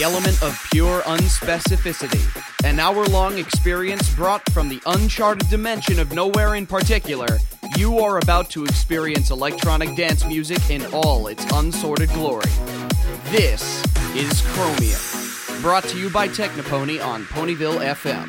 element of pure unspecificity. An hour-long experience brought from the uncharted dimension of nowhere in particular. You are about to experience electronic dance music in all its unsorted glory. This is Chromium, brought to you by Technopony on Ponyville FM.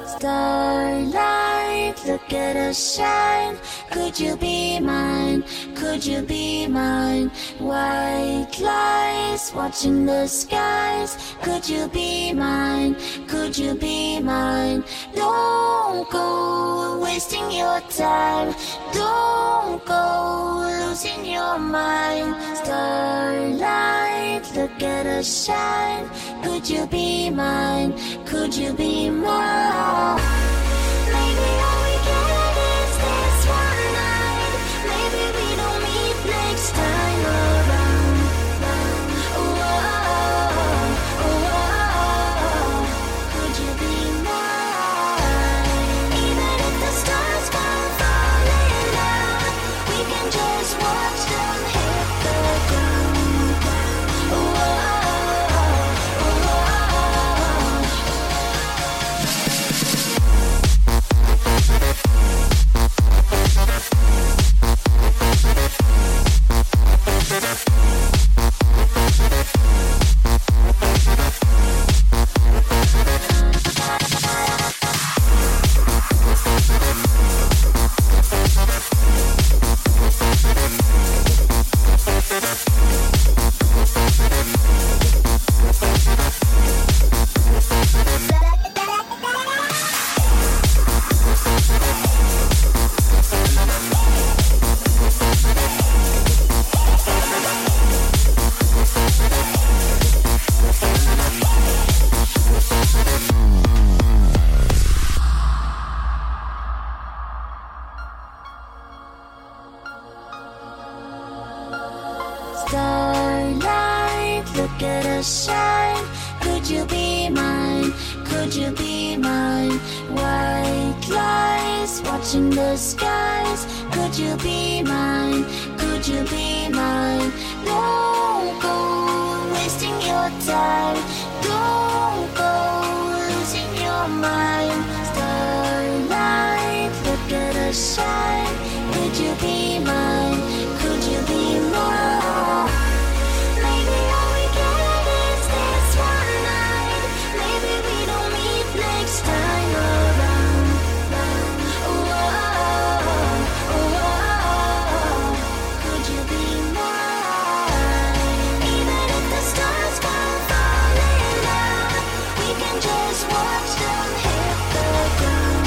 Starlight, look at us shine. Could you be mine? Could you be mine? White lies watching the skies. Could you be mine? Could you be mine? Don't go wasting your time. Don't go losing your mind. Starlight, look at us shine. Could you be mine? Could you be mine? Maybe all we get is this one night. Maybe we don't meet next time around. Could you be mine? Even if the stars come falling down, we can just watch them hit the ground. Starlight, look at us shine. Could you be mine? Could you be mine? White lies watching the skies. Could you be mine? Could you be mine? Don't go wasting your time. Don't go losing your mind. Starlight, look at us shine. Could you be mine? Could you be mine? Maybe all we get is this one night. Maybe we don't meet next time around. Could you be mine? Even if the stars come falling down, we can just watch them hit the ground.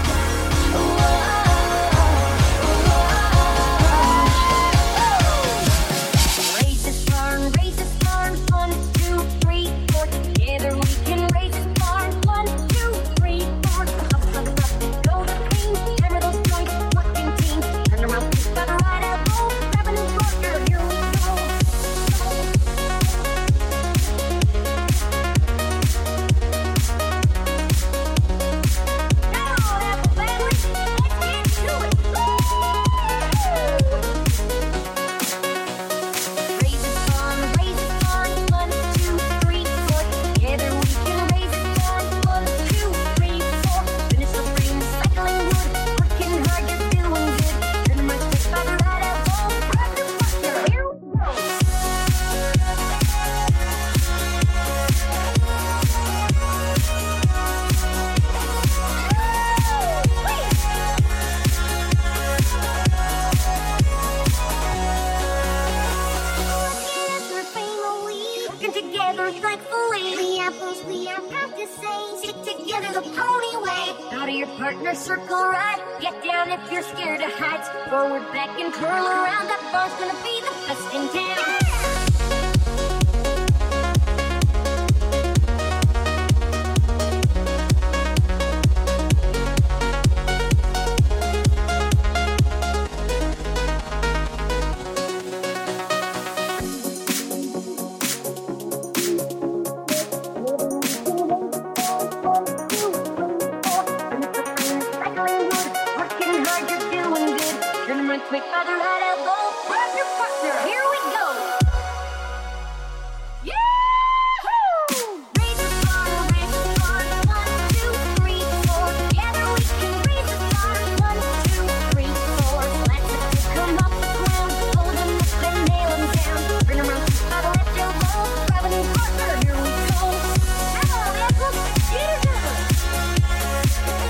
Partner circle right, get down if you're scared of heights. Forward, back, and curl around. That bar's gonna be the best in town. Quick, father, right elbow, grab your partner, here we go. Yahoo! Raise the bar, 1, 2, 3, 4. Together we can raise the bar, 1, 2, 3, 4. Let's come off the ground, hold them up and nail them down. Bring them around, father, right elbow, grab a new partner, here we go. Now, let's look together.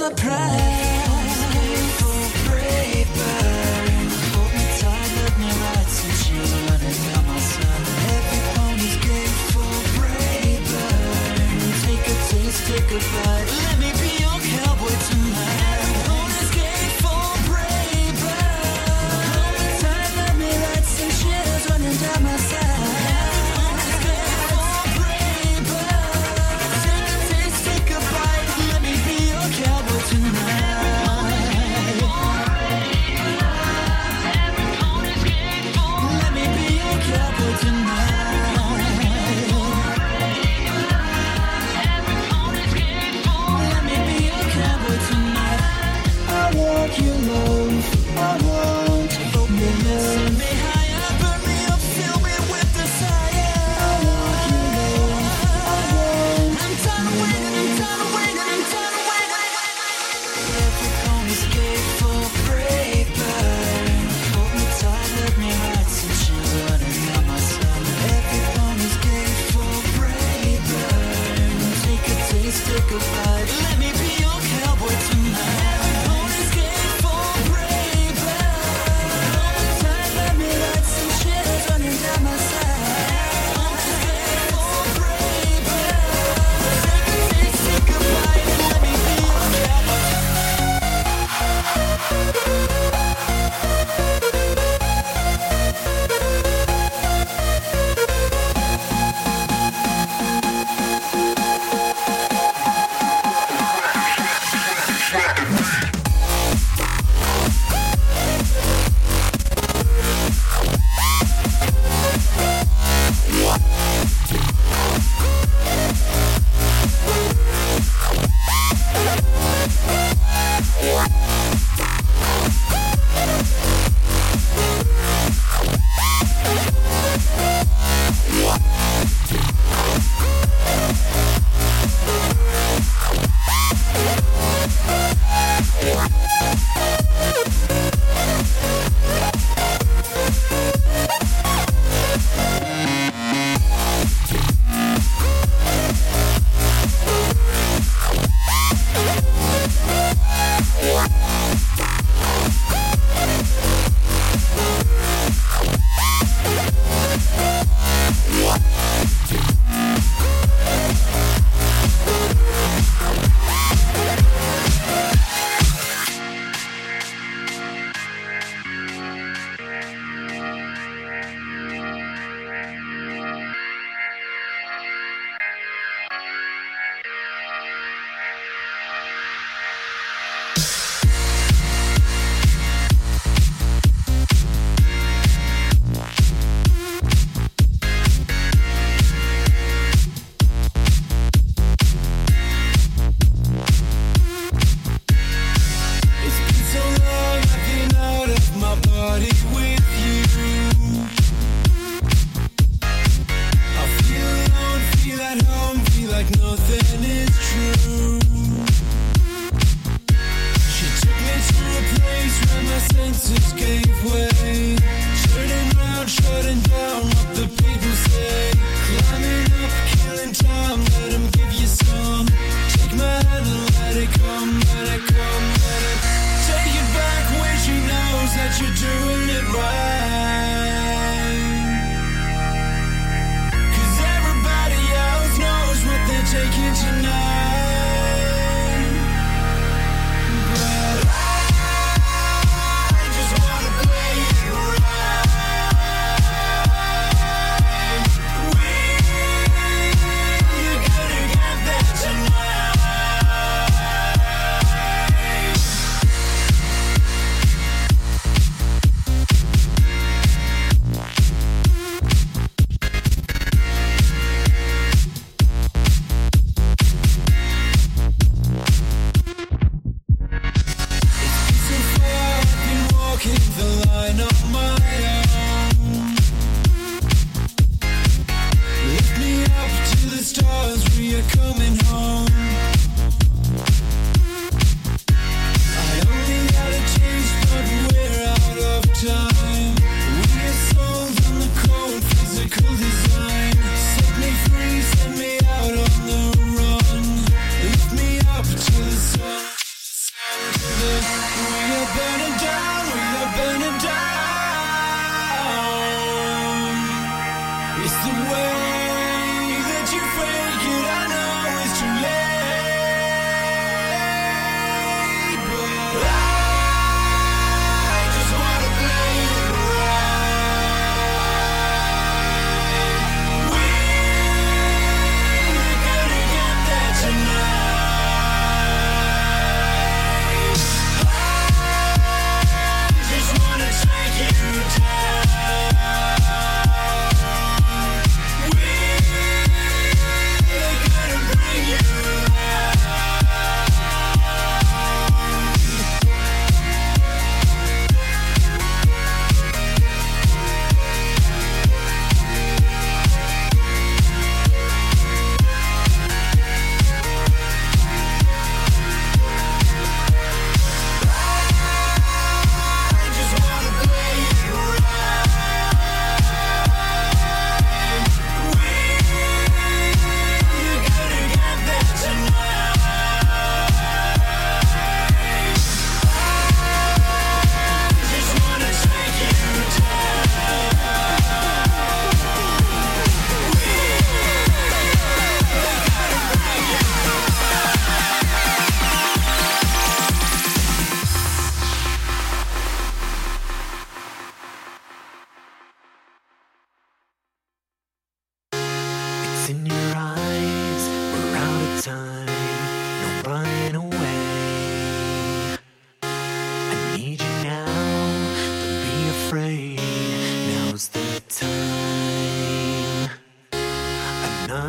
surprise. Grateful, braver. Hold me tight, let me ride some chills running down my side. Every pony's grateful, braver. Take a taste, take a bite. Let me be your cowboy tonight. Every pony's grateful, braver. Hold me tight, let me ride some chills running down my side. Tonight.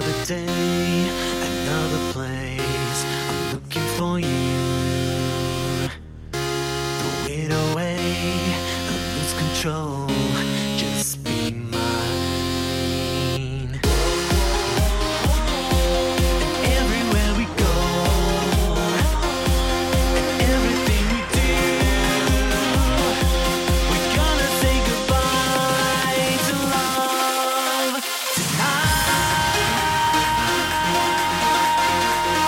Another day, another place. I'm looking for you. Throw it away, lose control. Just be mine. And everywhere we go, and everything we do, we're gonna say goodbye to love tonight.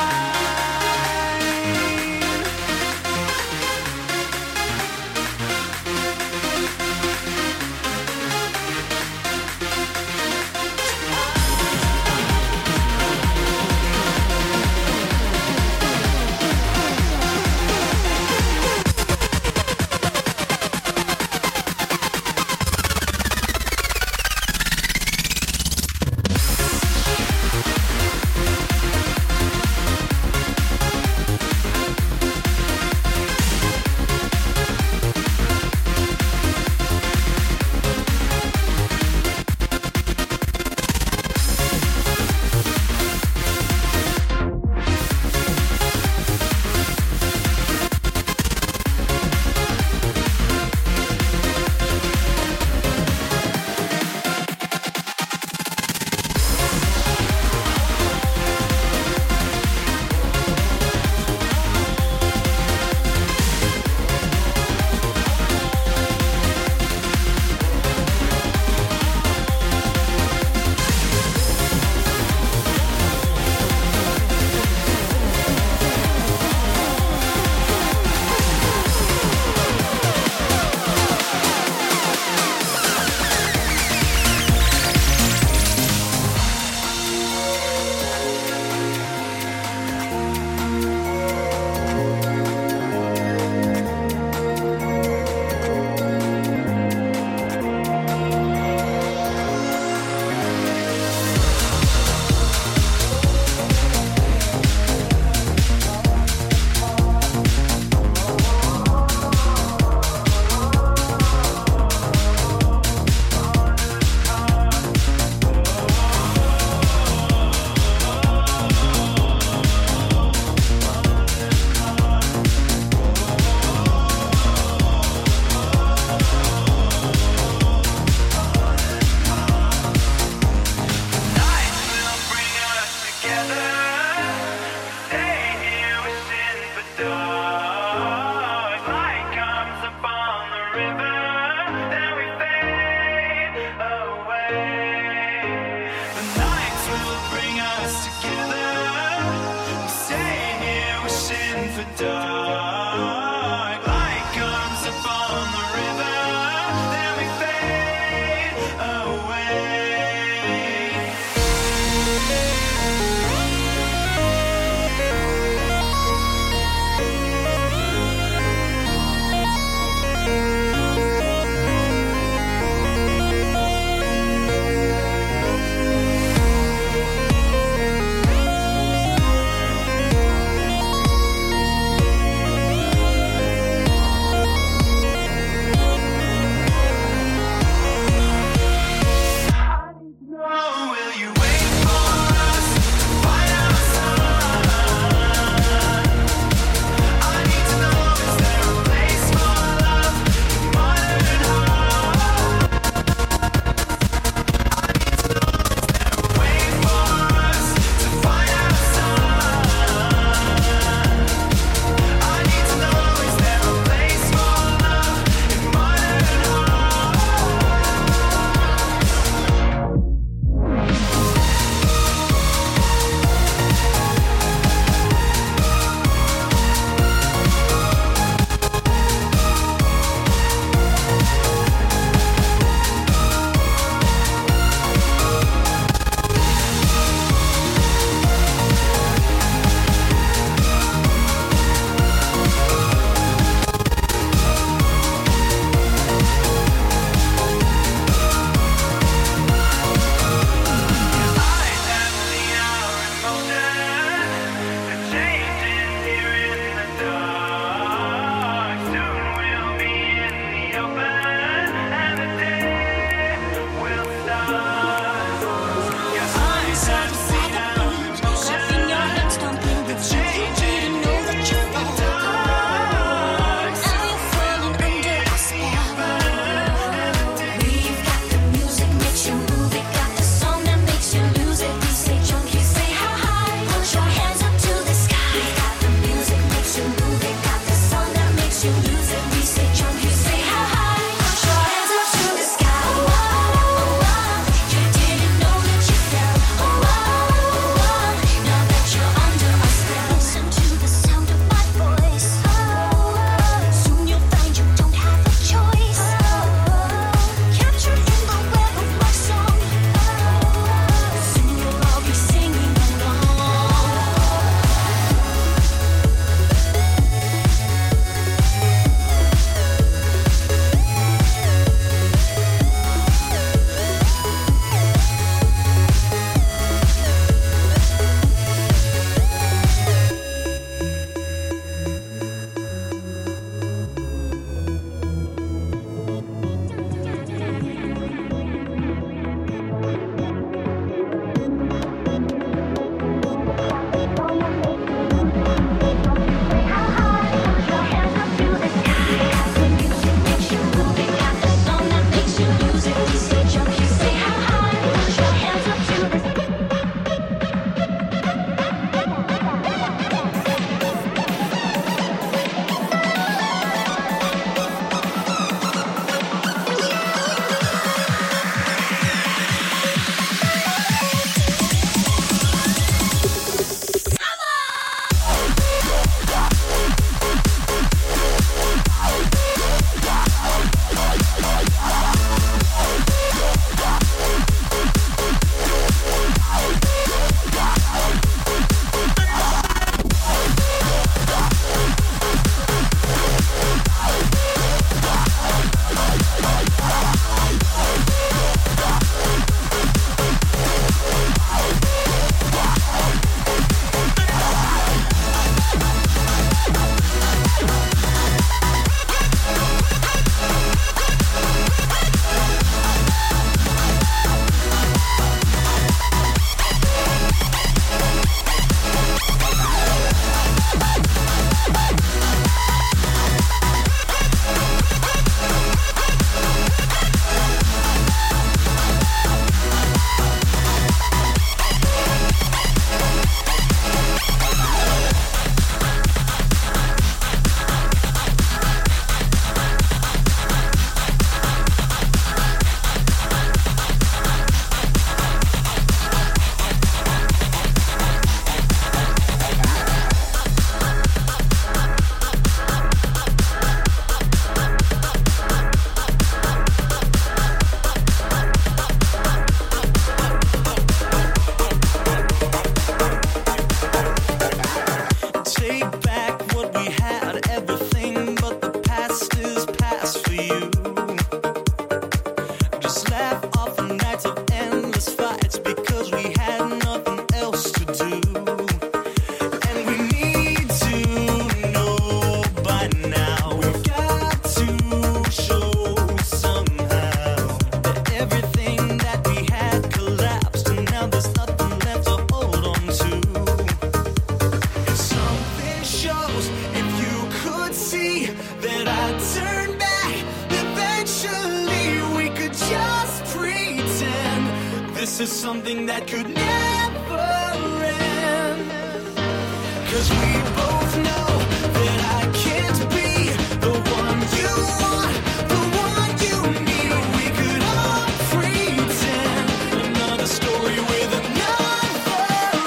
something that could never end. 'Cause we both know that I can't be the one you want, the one you need. We could all pretend another story with another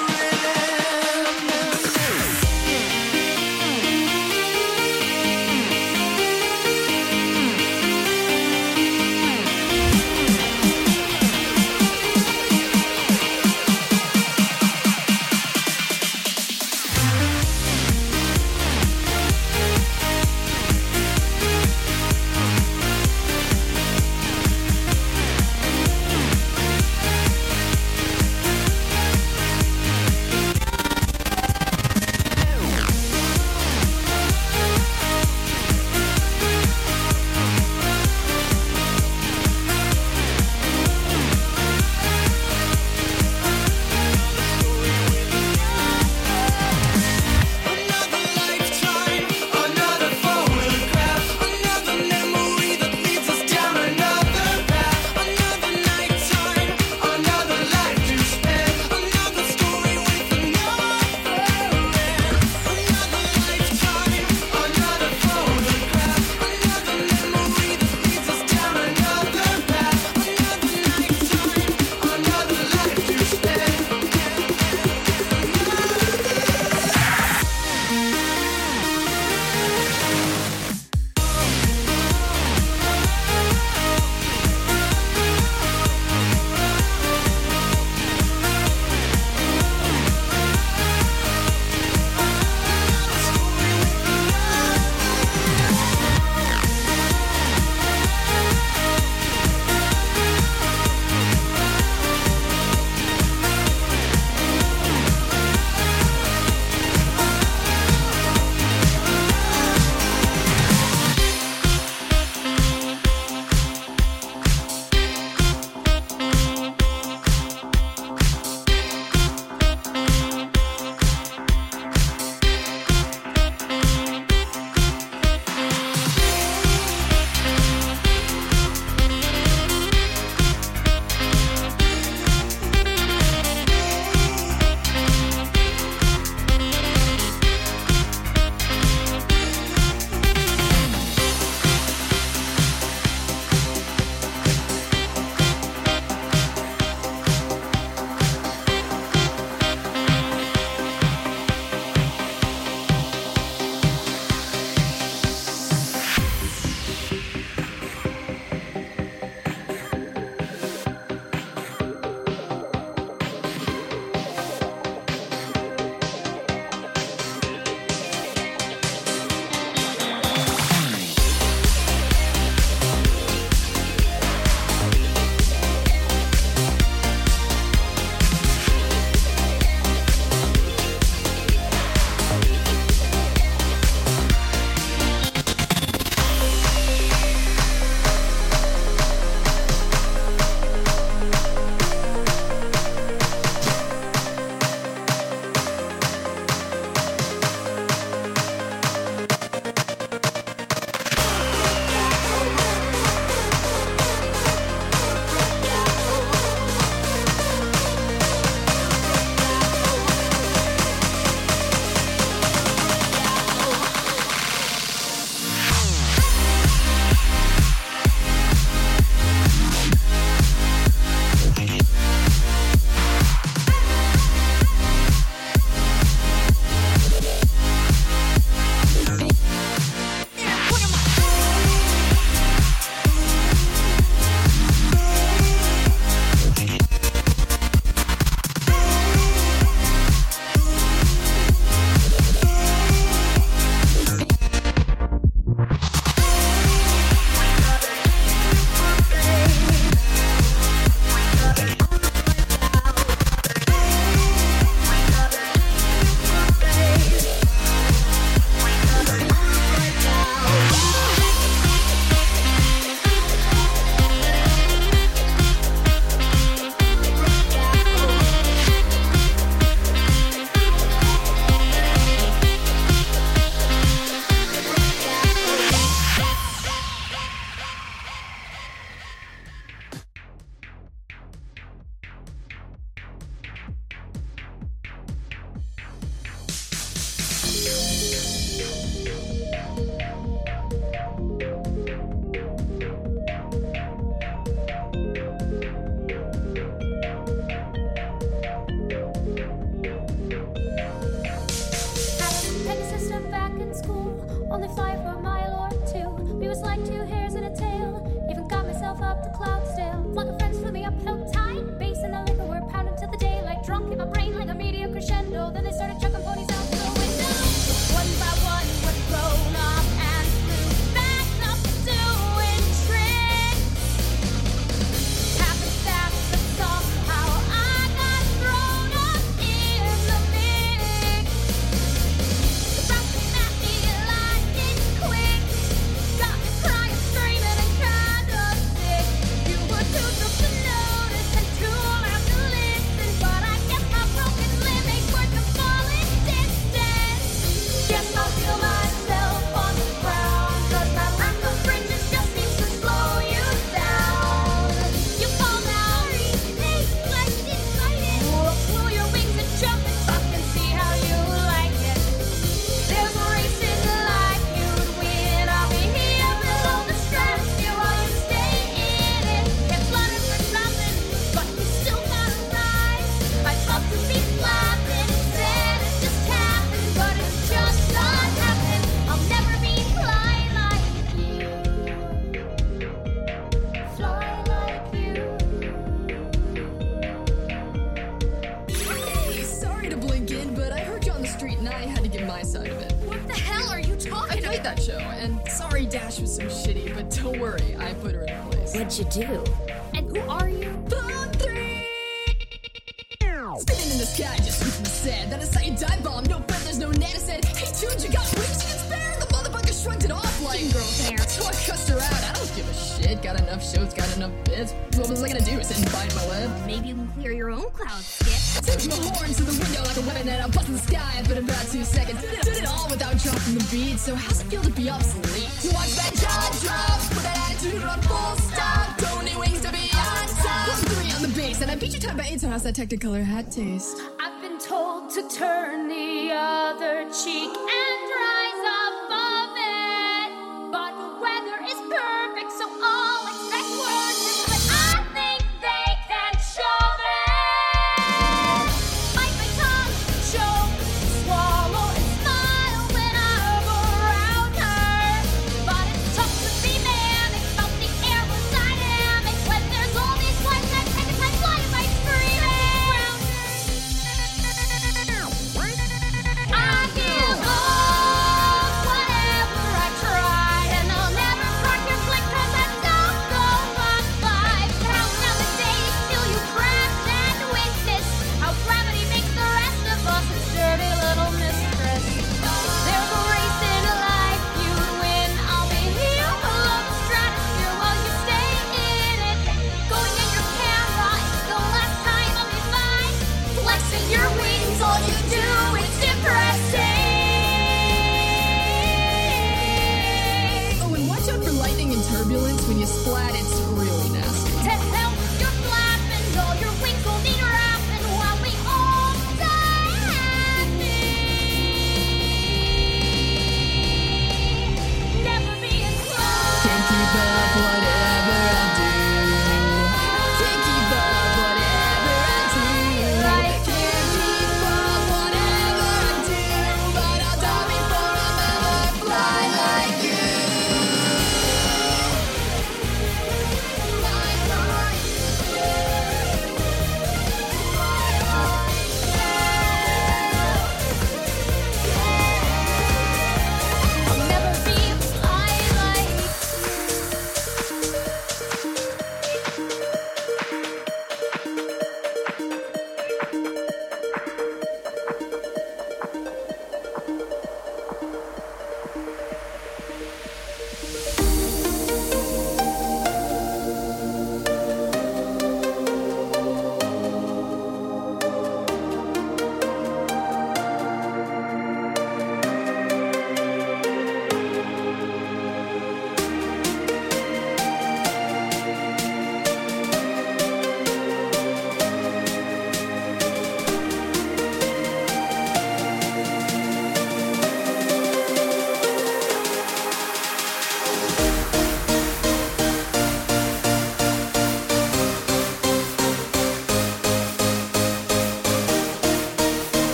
end. only fly for a mile or two. We was like two hairs in a tail. Even got myself up to Cloudsdale. Flocking friends flew me uphill tide. Bass and the liquor were pounding till the daylight. Drunk in my brain like a media crescendo. Then they started chucking ponies out the window. One by one, we're thrown off and flew back up doing tricks. Happened fast, but somehow I got thrown up in the mix. The rock came at me lightning quick. Got me crying, screaming, and kinda sick. You were too drunk to notice and too loud to listen, but I guess my broken limb ain't worth the falling distance. Guess I'll feel myself on the ground, 'cause my lack of fringes just seems to slow you down. You fall down, hey, let's invite it. Pull your wings and jump and talk and see how you like it. There's a race in life you'd win. I'll be here below the stratosphere while you stay in it. Get flooded for nothing, but you still gotta rise. I'd love to be flapping instead. It just happened, but it's just not happening. I'll never be fly like you. Fly like you. Hey, sorry to blink in, but I heard you on the street and I had to get my side of it. What the hell are you I talking played that show, and sorry Dash was so shitty, but don't worry, I put her in her place. What'd you do? And who are you? Phone 3! Spinning in the sky, just with me sad. That is how you dive bomb, no feathers, no net. I said, hey dude, you got wings you can spare? The motherfucker shrugged it off like, girl's hair. So I cussed her out, I don't give a shit. Got enough shows, got enough bits. What was I gonna do, sit and bite my lip? Maybe you can clear your own cloud, Skip. Took my horn to the window like a weapon and I busted the sky for about 2 seconds. Did it all without dropping the beat, so how's it feel to be obsolete? To watch that jaw drop, put that attitude on full stop. Don't need wings to be on top. Plus 3 on the bass, and I beat you time by 8, so how's that Technicolor hat taste? I've been told to turn the other cheek and rise above it. But the weather is perfect, so I'll expect worse. But I think they can shove it. Bite my tongue, choke, swallow, and smile when I'm around her. But it's tough to be manic, felt the air was dynamic when there's all these flights that take a time flying by screaming. I give all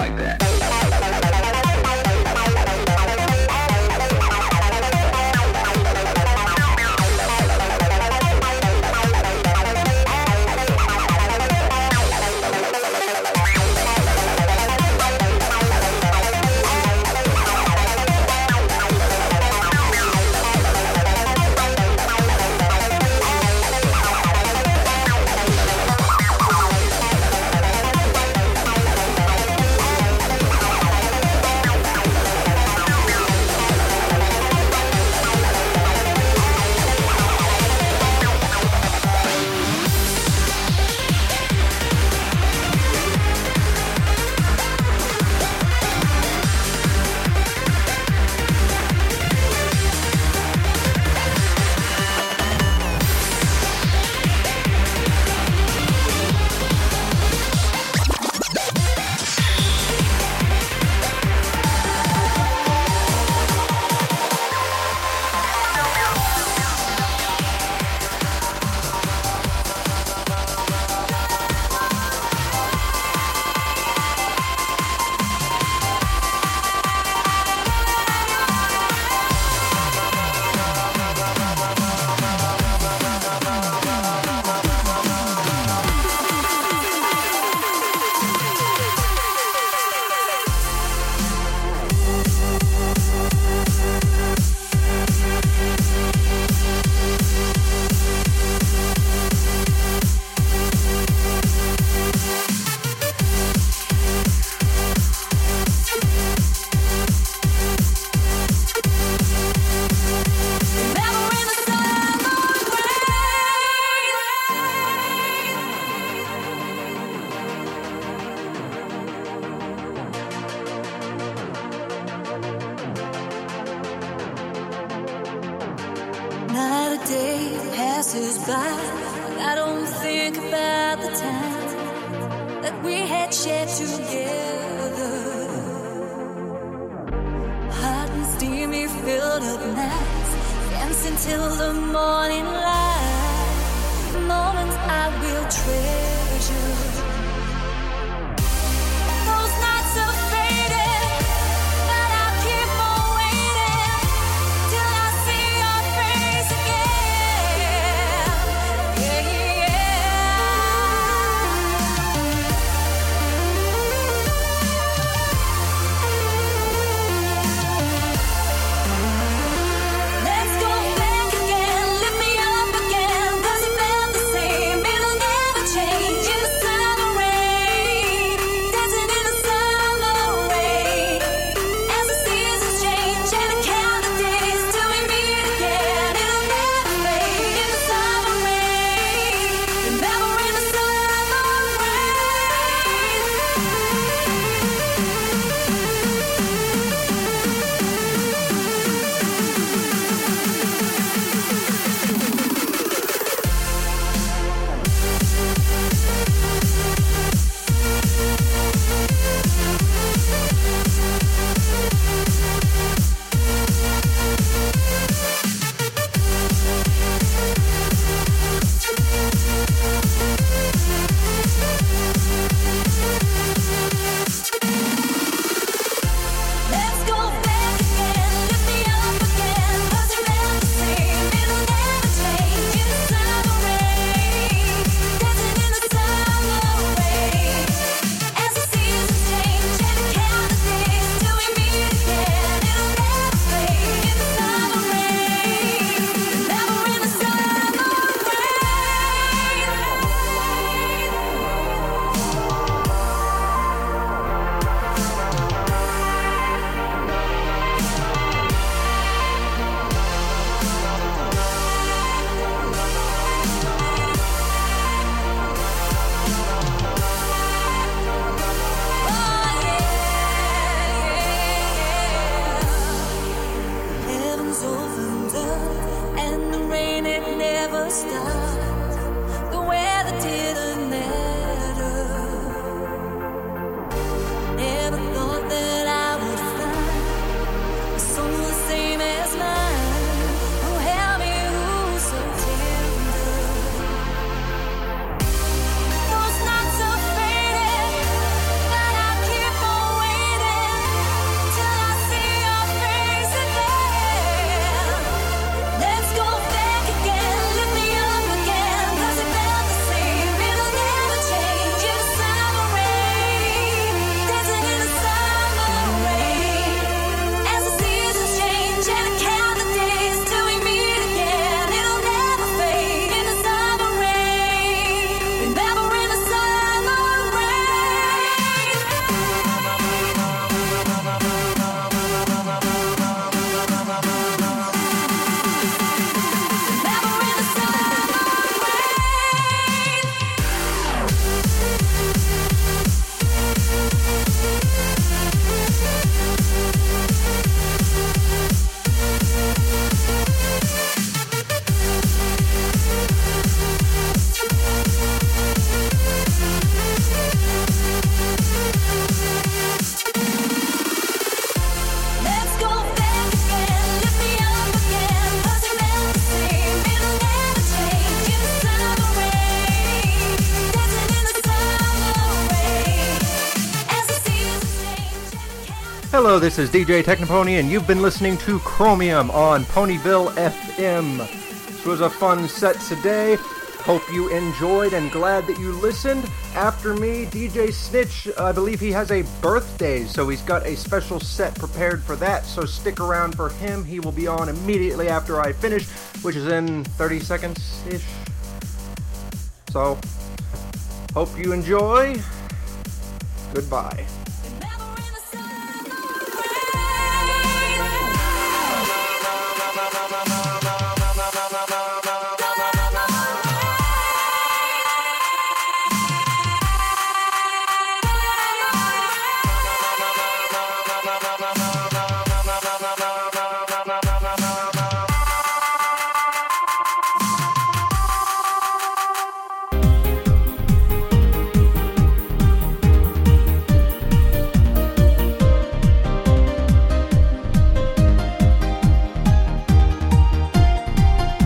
like that. Not a day passes by, I don't think about the time that we had shared together. Hot and steamy, filled up nights, dancing till the morning light. Moments I will treasure. Those nights are faded, but I'll keep on waiting till I see your face again. Yeah, let's go back again, lift me up again. Was it been the same? It'll never change. Hello, this is DJ Technopony, and you've been listening to Chromium on Ponyville FM. This was a fun set today. Hope you enjoyed and glad that you listened. After me, DJ Snitch, I believe he has a birthday, so he's got a special set prepared for that, so stick around for him. He will be on immediately after I finish, which is in 30 seconds-ish. So, hope you enjoy. Goodbye.